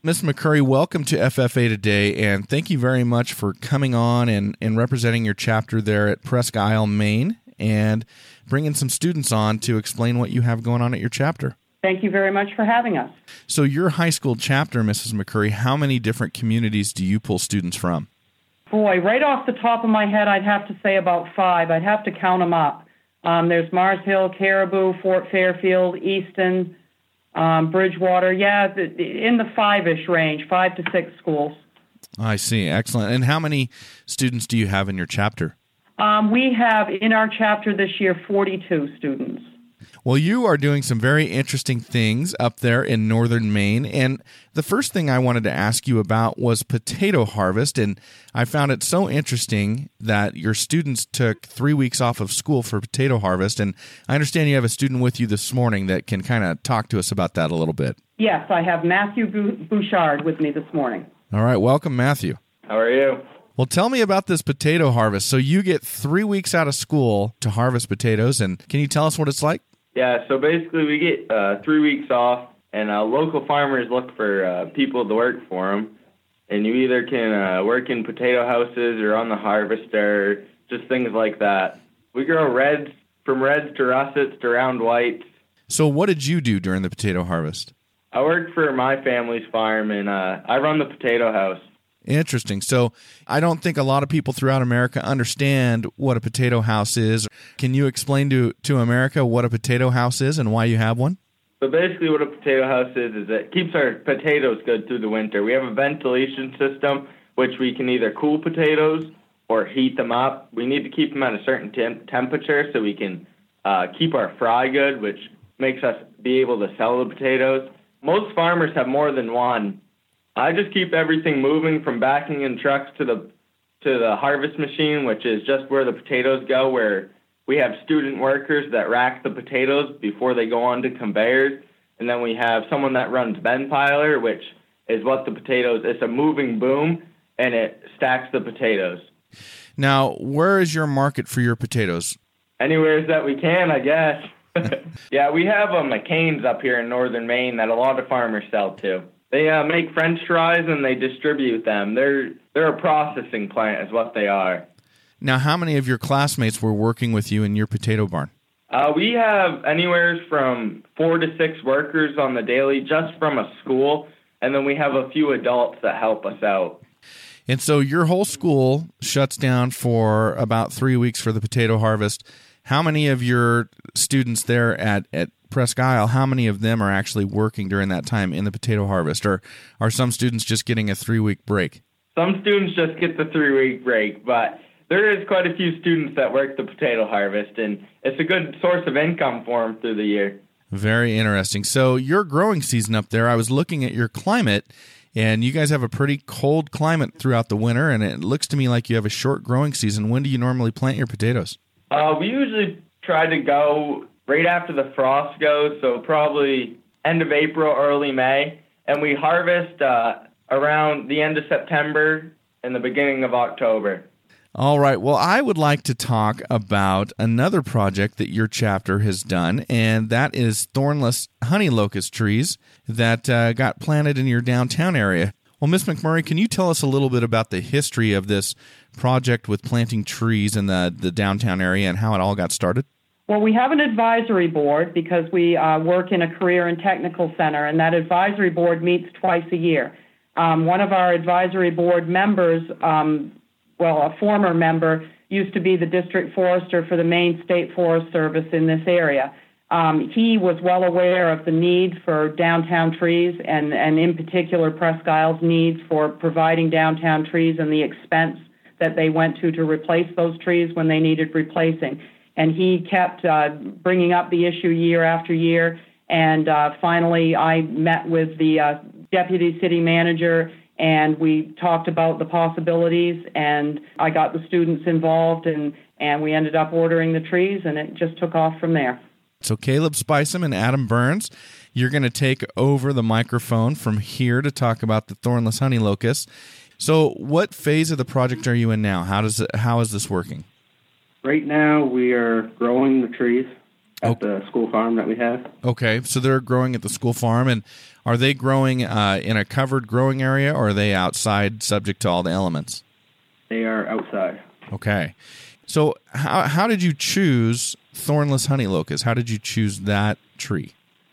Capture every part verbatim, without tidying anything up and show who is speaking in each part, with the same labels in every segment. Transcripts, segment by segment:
Speaker 1: Miz McCurry, welcome to F F A Today, and thank you very much for coming on and, and representing your chapter there at Presque Isle, Maine, and bringing some students on to explain what you have going on at your chapter.
Speaker 2: Thank you very much for having us.
Speaker 1: So your high school chapter, Missus McCurry, how many different communities do you pull students from?
Speaker 2: Boy, right off the top of my head, I'd have to say about five. I'd have to count them up. Um, there's Mars Hill, Caribou, Fort Fairfield, Easton, Um, Bridgewater, yeah, in the five-ish range, five to six schools.
Speaker 1: I see. Excellent. And how many students do you have in your chapter?
Speaker 2: Um, we have in our chapter this year forty-two students.
Speaker 1: Well, you are doing some very interesting things up there in northern Maine, and the first thing I wanted to ask you about was potato harvest, and I found it so interesting that your students took three weeks off of school for potato harvest, and I understand you have a student with you this morning that can kind of talk to us about that a little bit.
Speaker 2: Yes, I have Matthew Bouchard with me this morning.
Speaker 1: All right, welcome, Matthew.
Speaker 3: How are you?
Speaker 1: Well, tell me about this potato harvest. So you get three weeks out of school to harvest potatoes, and can you tell us what it's like?
Speaker 3: Yeah, so basically we get uh, three weeks off, and uh, local farmers look for uh, people to work for them. And you either can uh, work in potato houses or on the harvester, just things like that. We grow reds, from reds to russets to round whites.
Speaker 1: So what did you do during the potato harvest?
Speaker 3: I work for my family's farm, and uh, I run the potato house.
Speaker 1: Interesting. So I don't think a lot of people throughout America understand what a potato house is. Can you explain to, to America what a potato house is and why you have one?
Speaker 3: So basically what a potato house is, is it keeps our potatoes good through the winter. We have a ventilation system, which we can either cool potatoes or heat them up. We need to keep them at a certain temp- temperature so we can uh, keep our fry good, which makes us be able to sell the potatoes. Most farmers have more than one. I just keep everything moving from backing in trucks to the to the harvest machine, which is just where the potatoes go, where we have student workers that rack the potatoes before they go on to conveyors. And then we have someone that runs Ben Piler, which is what the potatoes, it's a moving boom, and it stacks the potatoes.
Speaker 1: Now, where is your market for your potatoes?
Speaker 3: Anywhere that we can, I guess. Yeah, we have uh, McCain's up here in northern Maine that a lot of farmers sell to. They uh, make French fries and they distribute them. They're they're a processing plant is what they are.
Speaker 1: Now, how many of your classmates were working with you in your potato barn?
Speaker 3: Uh, we have anywhere from four to six workers on the daily just from a school, and then we have a few adults that help us out.
Speaker 1: And so your whole school shuts down for about three weeks for the potato harvest. How many of your students there at, at Presque Isle, how many of them are actually working during that time in the potato harvest? Or are some students just getting a three-week break?
Speaker 3: Some students just get the three-week break, but there is quite a few students that work the potato harvest, and it's a good source of income for them through the year.
Speaker 1: Very interesting. So your growing season up there, I was looking at your climate, and you guys have a pretty cold climate throughout the winter, and it looks to me like you have a short growing season. When do you normally plant your potatoes?
Speaker 3: Uh, we usually try to go right after the frost goes, so probably end of April, early May, and we harvest uh, around the end of September and the beginning of October.
Speaker 1: All right. Well, I would like to talk about another project that your chapter has done, and that is thornless honey locust trees that uh, got planted in your downtown area. Well, Miz McMurray, can you tell us a little bit about the history of this project with planting trees in the, the downtown area and how it all got started?
Speaker 2: Well, we have an advisory board because we uh, work in a career and technical center, and that advisory board meets twice a year. Um, one of our advisory board members, um, well, a former member, used to be the district forester for the Maine State Forest Service in this area. Um, he was well aware of the need for downtown trees and, and in particular Presque Isle's needs for providing downtown trees and the expense that they went to to replace those trees when they needed replacing. And he kept uh, bringing up the issue year after year. And uh, finally, I met with the uh, deputy city manager, and we talked about the possibilities, and I got the students involved, and, and we ended up ordering the trees, and it just took off from there.
Speaker 1: So Caleb Spiceman and Adam Burns, you're going to take over the microphone from here to talk about the thornless honey locust. So what phase of the project are you in now? How does it, how is this working?
Speaker 4: Right now we are growing the trees. at the school farm that we have.
Speaker 1: Okay, so they're growing at the school farm, and are they growing uh, in a covered growing area, or are they outside, subject to all the elements?
Speaker 4: They are outside.
Speaker 1: Okay, so how how did you choose thornless honey locust? How did you choose that tree?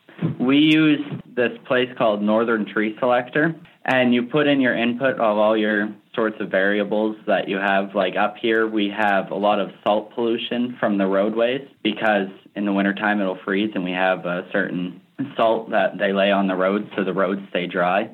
Speaker 5: We use this place called Northern Tree Selector, and you put in your input of all your sorts of variables that you have. Like up here, we have a lot of salt pollution from the roadways because in the wintertime it'll freeze, and we have a certain salt that they lay on the roads so the roads stay dry.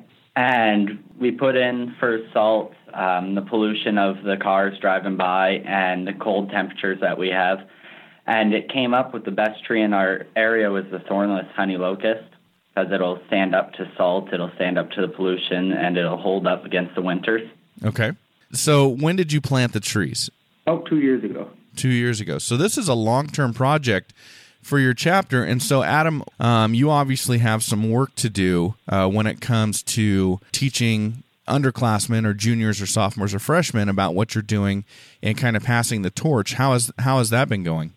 Speaker 5: And we put in for salt um, the pollution of the cars driving by and the cold temperatures that we have. And it came up with the best tree in our area was the thornless honey locust, because it'll stand up to salt, it'll stand up to the pollution, and it'll hold up against the winters.
Speaker 1: Okay. So when did you plant the trees?
Speaker 4: About two years ago.
Speaker 1: Two years ago. So this is a long-term project for your chapter. And so, Adam, um, you obviously have some work to do uh, when it comes to teaching underclassmen or juniors or sophomores or freshmen about what you're doing and kind of passing the torch. How has how has that been going?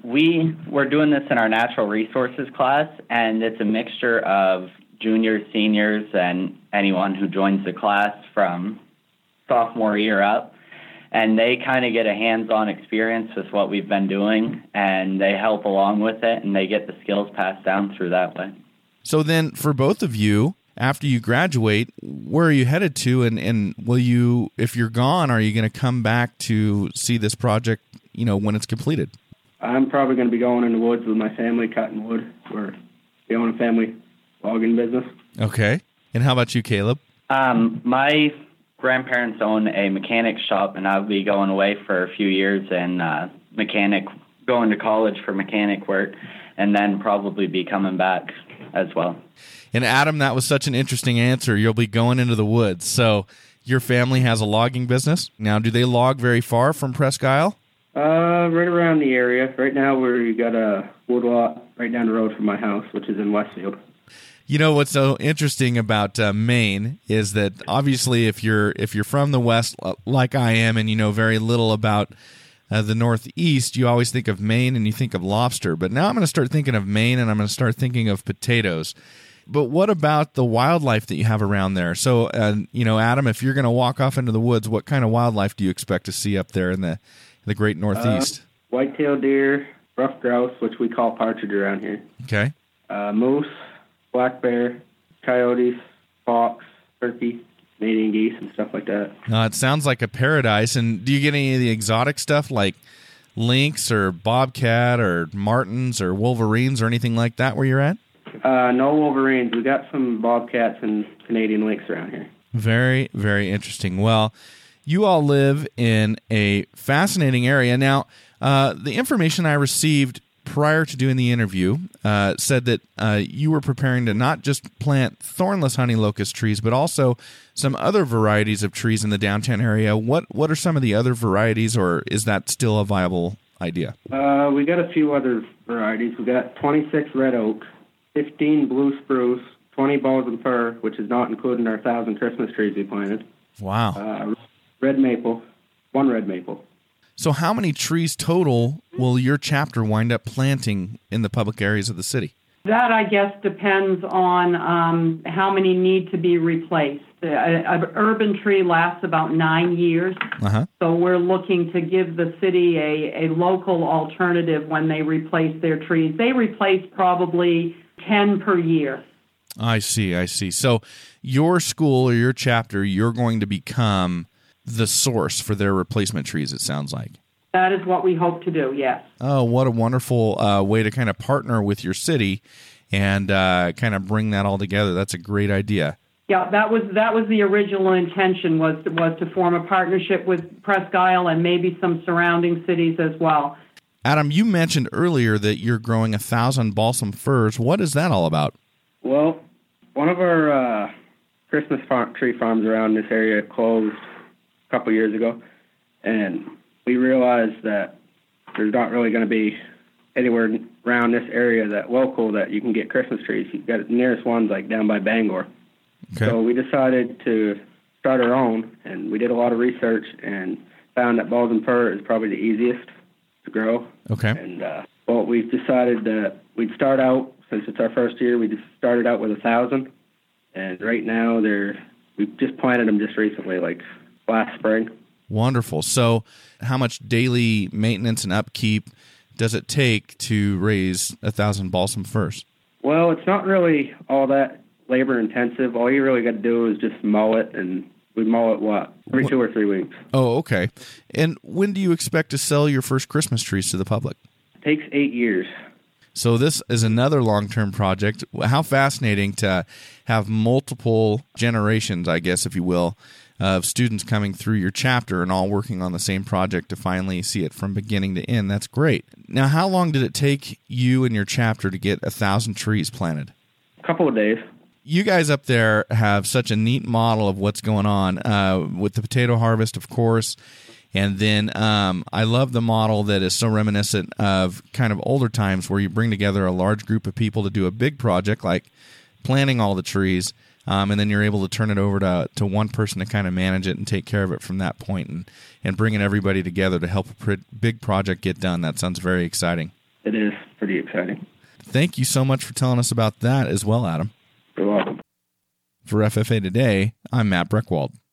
Speaker 5: We were doing this in our natural resources class, and it's a mixture of juniors, seniors, and anyone who joins the class from sophomore year up. And they kind of get a hands-on experience with what we've been doing, and they help along with it, and they get the skills passed down through that way.
Speaker 1: So then for both of you, after you graduate, where are you headed to? And, and will you, if you're gone, are you going to come back to see this project, you know, when it's completed?
Speaker 4: I'm probably going to be going in the woods with my family, cutting wood. We're we own a family logging business.
Speaker 1: Okay. And how about you, Caleb?
Speaker 5: Um, my grandparents own a mechanic shop, and I'll be going away for a few years and uh, mechanic, going to college for mechanic work, and then probably be coming back as well.
Speaker 1: And Adam, that was such an interesting answer. You'll be going into the woods. So your family has a logging business. Now, do they log very far from Presque Isle?
Speaker 4: Uh, right around the area. Right now, we got a wood lot right down the road from my house, which is in Westfield.
Speaker 1: You know what's so interesting about uh, Maine is that obviously, if you're if you're from the West, like I am, and you know very little about uh, the Northeast, you always think of Maine and you think of lobster. But now I'm going to start thinking of Maine, and I'm going to start thinking of potatoes. But what about the wildlife that you have around there? So, uh, you know, Adam, if you're going to walk off into the woods, what kind of wildlife do you expect to see up there in the the great Northeast?
Speaker 4: Uh, white-tailed deer, rough grouse, which we call partridge around here.
Speaker 1: Okay.
Speaker 4: Uh, moose, black bear, coyotes, fox, turkey, Canadian geese, and stuff like that.
Speaker 1: Uh, it sounds like a paradise. And do you get any of the exotic stuff like lynx or bobcat or martins or wolverines or anything like that where you're at?
Speaker 4: Uh, no wolverines. We got some bobcats and Canadian lynx around here.
Speaker 1: Very, very interesting. Well, you all live in a fascinating area. Now, uh, the information I received prior to doing the interview uh, said that uh, you were preparing to not just plant thornless honey locust trees, but also some other varieties of trees in the downtown area. What what are some of the other varieties, or is that still a viable idea?
Speaker 4: Uh, we got a few other varieties. We got twenty-six red oak, fifteen blue spruce, twenty balsam fir, which is not including our thousand Christmas trees we planted.
Speaker 1: Wow.
Speaker 4: Uh, red maple, one red maple.
Speaker 1: So how many trees total will your chapter wind up planting in the public areas of the city?
Speaker 2: That, I guess, depends on um, how many need to be replaced. An urban tree lasts about nine years,
Speaker 1: uh-huh.
Speaker 2: so we're looking to give the city a, a local alternative when they replace their trees. They replace probably ten per year.
Speaker 1: I see, I see. So your school or your chapter, you're going to become the source for their replacement trees, it sounds like.
Speaker 2: That is what we hope to do, yes.
Speaker 1: Oh, what a wonderful uh, way to kind of partner with your city and uh, kind of bring that all together. That's a great idea.
Speaker 2: Yeah, that was that was the original intention, was to, was to form a partnership with Presque Isle and maybe some surrounding cities as well.
Speaker 1: Adam, you mentioned earlier that you're growing a thousand balsam firs. What is that all about?
Speaker 4: Well, one of our uh, Christmas farm, tree farms around this area closed a couple years ago, and we realized that there's not really going to be anywhere around this area that local that you can get Christmas trees. You've got the nearest ones like down by Bangor.
Speaker 1: Okay.
Speaker 4: So we decided to start our own, and we did a lot of research and found that balsam fir is probably the easiest to grow.
Speaker 1: Okay.
Speaker 4: And uh, Well, we've decided that we'd start out, since it's our first year, we just started out with a thousand, and right now they're we've just planted them just recently, like last spring.
Speaker 1: Wonderful. So how much daily maintenance and upkeep does it take to raise a thousand balsam firs?
Speaker 4: Well, it's not really all that labor intensive. All you really got to do is just mow it, and we mow it, what, every two or three weeks.
Speaker 1: Oh, okay. And when do you expect to sell your first Christmas trees to the public?
Speaker 4: It takes eight years.
Speaker 1: So this is another long-term project. How fascinating to have multiple generations, I guess, if you will, of students coming through your chapter and all working on the same project to finally see it from beginning to end. That's great. Now, how long did it take you and your chapter to get a thousand trees planted?
Speaker 4: A couple of days.
Speaker 1: You guys up there have such a neat model of what's going on uh, with the potato harvest, of course. And then um, I love the model that is so reminiscent of kind of older times where you bring together a large group of people to do a big project like planting all the trees, um, and then you're able to turn it over to to one person to kind of manage it and take care of it from that point, and, and bringing everybody together to help a pr- big project get done. That sounds very exciting.
Speaker 4: It is pretty exciting.
Speaker 1: Thank you so much for telling us about that as well, Adam.
Speaker 4: You're welcome.
Speaker 1: For F F A Today, I'm Matt Breckwald.